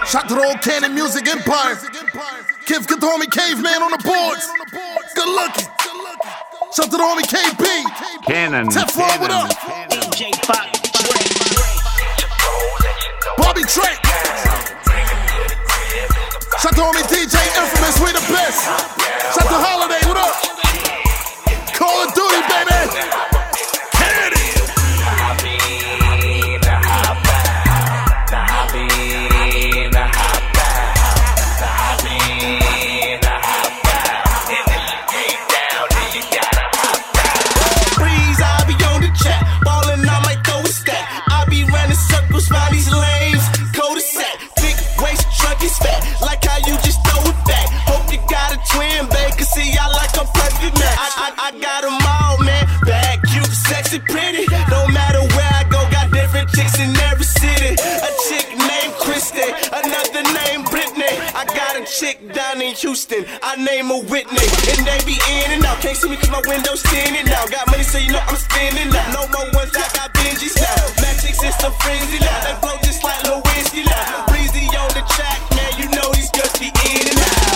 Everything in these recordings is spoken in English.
Shout to the old Cannon Music Empire. Kiv, get the homie Caveman on the boards. Good looking. Shout to the homie KB. Cannon. Teflon, what up? DJ Pop. Bobby Trey. Shout to homie DJ Infamous, we the best. Shout to Holiday, what up? Call of Duty, baby. I got them all, man. Bad, cute, sexy, pretty. Don't matter where I go, got different chicks in every city. A chick named Christy, another named Brittany. I got a chick down in Houston, I name her Whitney. And they be in and out, can't see me cause my window's standing out. Got money so you know I'm standing out. No more ones, I got Benjis now. Magic system frenzy now. They blow just like Lil Whiskey now. Breezy on the track, man, you know these girls be in and out.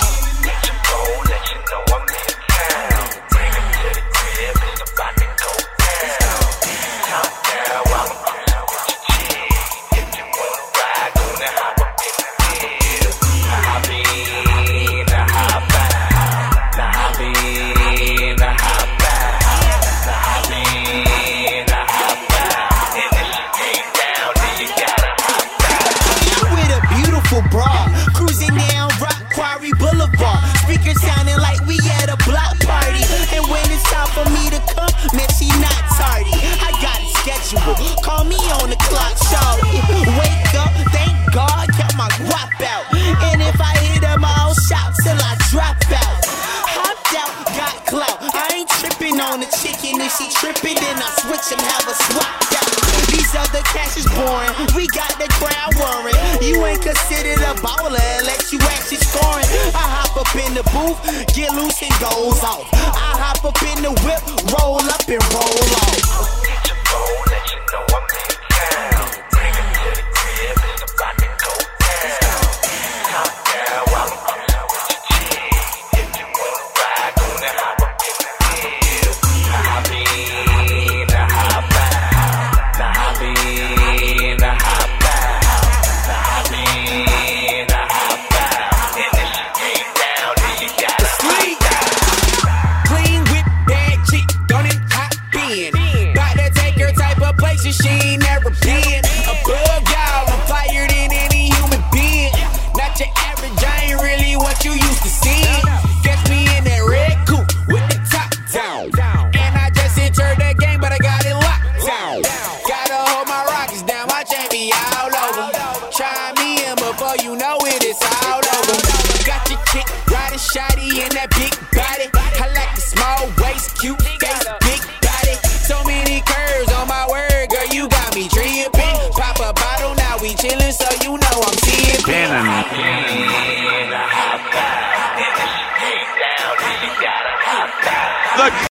Cruising down Rock Quarry Boulevard, speakers sounding like we at a block party. And when it's time for me to come, man, she not tardy. I got it scheduled, call me on the clock, shawty. Wake up, thank God, got my guap out. And if I hit them, I'll shout till I drop out. Hopped out, got clout. I ain't tripping on the chicken. If she tripping, then I switch and have a swap out. These other cash is boring. We got the crowd whirring. You ain't considered a baller unless you actually scoring. I hop up in the booth, get loose and goes off. I hop up in the whip, roll up and roll off. She ain't never been above y'all. I'm flyer than any human being. Not your average, I ain't really what you used to see. Catch me in that red coupe with the top down. And I just entered the game, but I got it locked down. Gotta hold my rockets down, my chain be all over. Try me in before you know it, it's all over. Got your chick riding shoddy in that big body. I like the small waist, cute face, big body. So many curves on my word. You got me tripping. Pop a bottle, now we chillin', so you know I'm seeing. Cannon.